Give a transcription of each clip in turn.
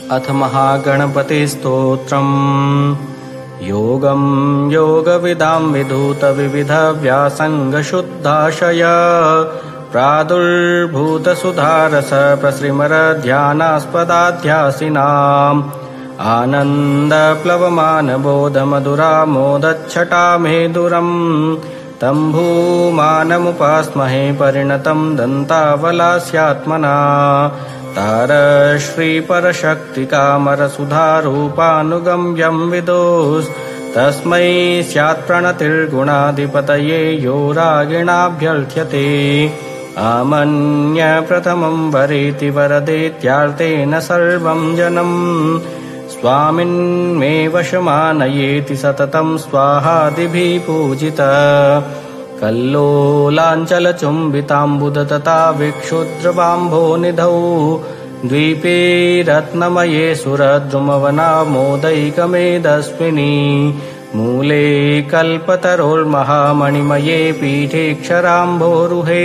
अथ महागणपतिस्तोत्रम्। योगं योगविदां विधूतविविधव्यासङ्गशुद्धाशय प्रादुर्भूतसुधारस प्रसृमरध्यानास्पदाध्यासिनाम् आनन्दप्लवमानबोधमधुरामोदच्छटामेदुरम् तम्भूमानमुपास्महे परिणतं दन्तावलास्यात्मना तारश्रीपरशक्तिकामरसुधारूपानुगम्यं विदुस्तस्मै स्यात्प्रणतिर्गुणाधिपतये यो रागिणाभ्यर्थ्यते। आमन्यप्रथमं वरेति वरदेत्यार्तेन सर्वं जनं स्वामिन्मे वशमानयेति सततं स्वाहादिभिः पूजित। कल्लोलाञ्चलचुम्बिताम्बुदतता विक्षुद्रवाम्भोनिधौ द्वीपे रत्नमये सुरद्रुमवनामोदैकमेदस्विनी मूले कल्पतरोर्महामणिमये पीठेऽक्षराम्भोरुहे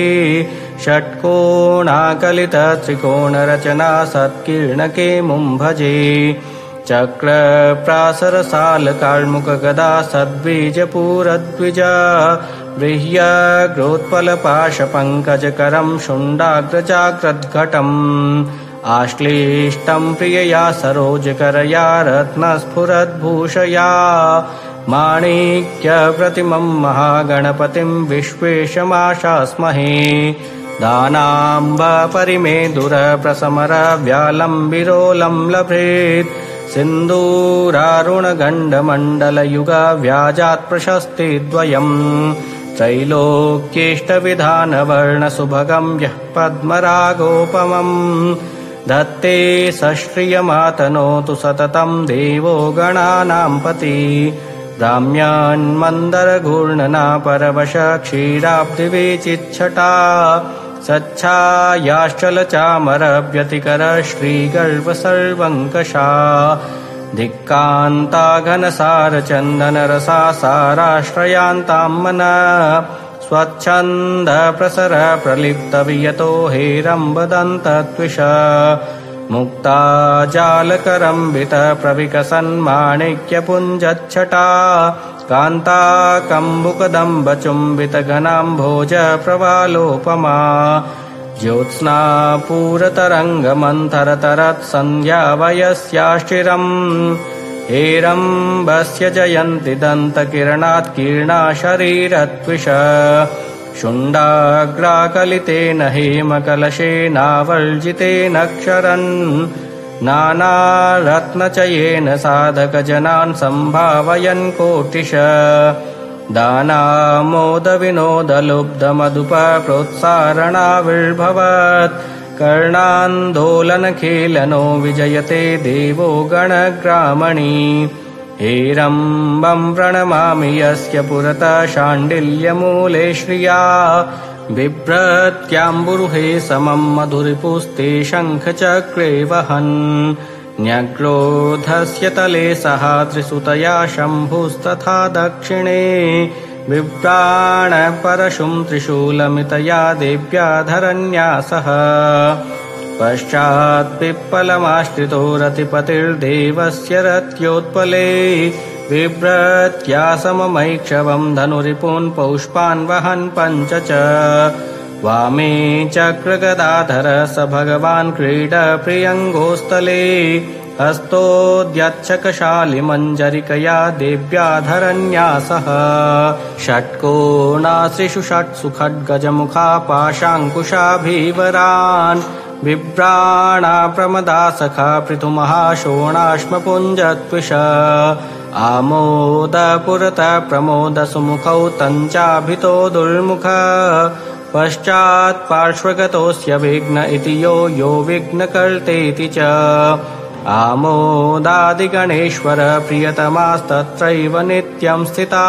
षट्कोणाकलितत्रिकोणरचना सत्कीर्णके मुं भजे। चक्रप्रासरसालकार्मुकगदा सद्बीजपूरद्विजा बृह्यग्रोत्पलपाशपङ्कजकरं शुण्डाग्रजाग्रद्घटम् आश्लेष्टं प्रियया सरोजकरया रत्नस्फुरद्भूषया माणिक्यप्रतिमं महागणपतिं विश्वेशमाशास्महे। दानाम्बपरिमेदुरप्रसमरव्यालम्बिरोलं लभेत् सिन्दूरारुणगण्डमण्डलयुगव्याजात् प्रशस्तिद्वयम् त्रैलोक्येष्टविधानवर्णसुभगं यः पद्मरागोपमम् धत्ते सश्रियमातनोतु सततं देवो गणानां पति। ब्राह्म्यान्मन्दरघूर्णना परवश क्षीराब्धिविचिच्छटा सच्छायाश्चलचामरव्यतिकर श्रीगर्भसर्वङ्कषा धिक्कान्ता घनसारचन्दनरसा साराश्रयान्तां मनः स्वच्छन्दप्रसर प्रलिप्तवियतो हेरम्बदन्तत्विष मुक्ता जालकरम्बितप्रविकसन्माणिक्यपुञ्जच्छटा कान्ता कम्बुकदम्बचुम्बितघनाम्भोज प्रवालोपमा ज्योत्स्ना पूरतरङ्गमन्थरतरत्सन्ध्यावयस्याश्चिरम् हेरम्बस्य जयन्ति दन्तकिरणात्कीर्णा शरीरत्विष शुण्डाग्राकलितेन हेमकलशेनावर्जितेन क्षरन् नानारत्नचयेन साधकजनान् सम्भावयन् कोटिश दानामोदविनोदलुब्धमधुपप्रोत्सारणाविर्भवत् कर्णान्दोलनखेलनो विजयते देवो गणग्रामणि हेरम्बं प्रणमामि यस्य पुरतः शाण्डिल्यमूले श्रिया बिभ्रत्याम्बुरुहे समं मधुरिपुस्ते शङ्खचक्रे वहन् न्यग्रोधस्य तले सहाद्रिसुतया शम्भुस्तथा दक्षिणे बिभ्राणपरशुं त्रिशूलमितया देव्या धरन्यासः पश्चात्पिप्पलमाश्रितो रतिपतिर्देवस्य रत्योत्पले बिभ्रत्यासममैक्षवं धनुरिपून् पौष्पान् वहन् पञ्च च वामे चक्रगदाधर स भगवान् क्रीडप्रियङ्गोस्थले हस्तोद्यच्छकशालिमञ्जरिकया देव्या धरन्यासः षट्कोणाश्रिषु षट्सु खड्गजमुखा पाशाङ्कुशाभीवरान् बिभ्राणा प्रमदा सखा पृथुमहाशोणाश्मपुञ्जत्विष आमोदपुरतः प्रमोदसुमुखौ तञ्चाभितो दुर्मुख पश्चात्पार्श्वगतोऽस्य विघ्न इति यो विघ्नकर्तेति च आमोदादिगणेश्वर प्रियतमास्तत्रैव नित्यं स्थिता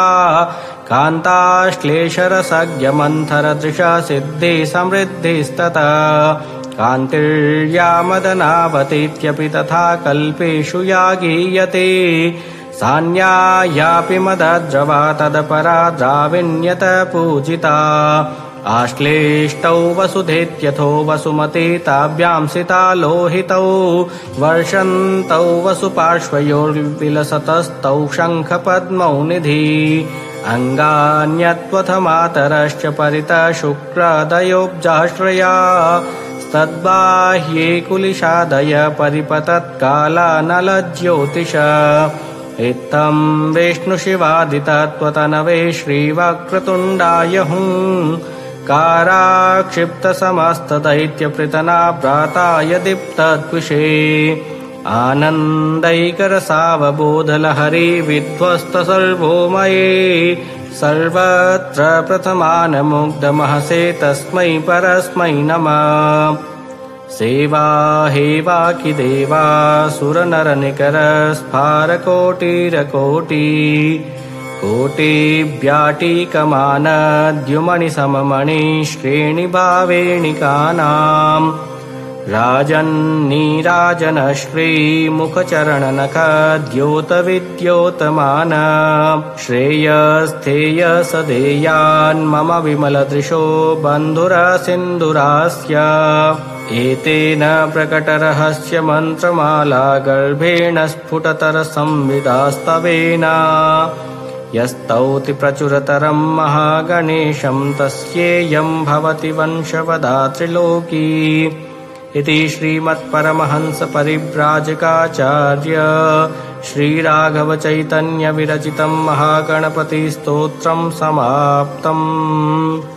कान्ताश्लेषरसज्ञमन्थरदृशा सिद्धे समृद्धिस्ततः कान्तिर्यामदनावतीत्यपि तथा कल्पेषु या गीयते सान्यायापि मदद्रवा तदपरा द्राविण्यत पूजिता आश्लेष्टौ वसुधेत्यथो वसुमती ताभ्यां सिता लोहितौ वर्षन्तौ वसुपार्श्वयोर्विलसतस्तौ शङ्खपद्मौ निधि अङ्गान्यत्वथ मातरश्च परितः शुक्रादयोब्जाश्रया तद्बाह्ये कुलिशादय परिपतत्कालानलज्योतिष इत्थं विष्णुशिवादितत्वतनवे श्रीवक्रतुण्डाय हुङ्काराक्षिप्तसमस्तदैत्यपृतना प्राताय दीप्तद्विषे आनन्दैकरसावबोधलहरी विध्वस्त सर्वोमये सर्वत्र प्रथमानमुग्धमहसे तस्मै परस्मै नमः सेवा हेवाकि देवासुरनरनिकर स्फारकोटिरकोटि कोटिव्याटिकमानद्युमणिसममणि श्रेणिभावेणिकानाम् राजन्नीराजनश्रीमुखचरणनखद्योतविद्योतमान श्रेयस्थेयसदेयान्मम विमलदृशो बन्धुरसिन्धुरास्य एतेन प्रकटरहस्य मन्त्रमाला गर्भेण स्फुटतरसंविदास्तवेन यस्तौति प्रचुरतरं महागणेशं तस्येयं भवति वंशवदात्रिलोकी इति श्रीमत्परमहंसपरिव्राजकाचार्य श्रीराघवचैतन्यविरचितं महागणपतिस्तोत्रं समाप्तम्।